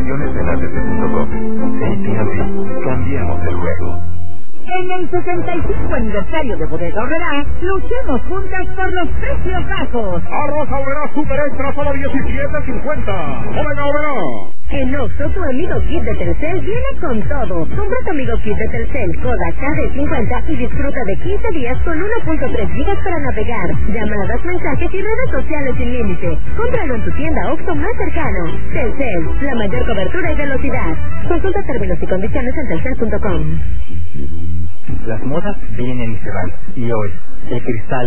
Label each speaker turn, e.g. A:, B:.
A: Promociones en ATT.com. AT&T. Cambiamos el juego.
B: En el 65 aniversario de Bodega Aurrerá, luchemos juntas por los precios bajos.
C: Arroz Aurrerá Super Extra solo $17.50. Bodega Aurrerá.
B: En Oxxo, tu amigo Kit de Telcel viene con todo. Compra tu amigo Kit de Telcel Kodak KD50 y disfruta de 15 días con 1.3 gigas para navegar, llamadas, mensajes y redes sociales sin límite. Cómpralo en tu tienda Oxxo más cercano. Telcel, la mayor cobertura y velocidad. Consulta términos y condiciones en telcel.com.
D: Las modas vienen y se van, y hoy, el cristal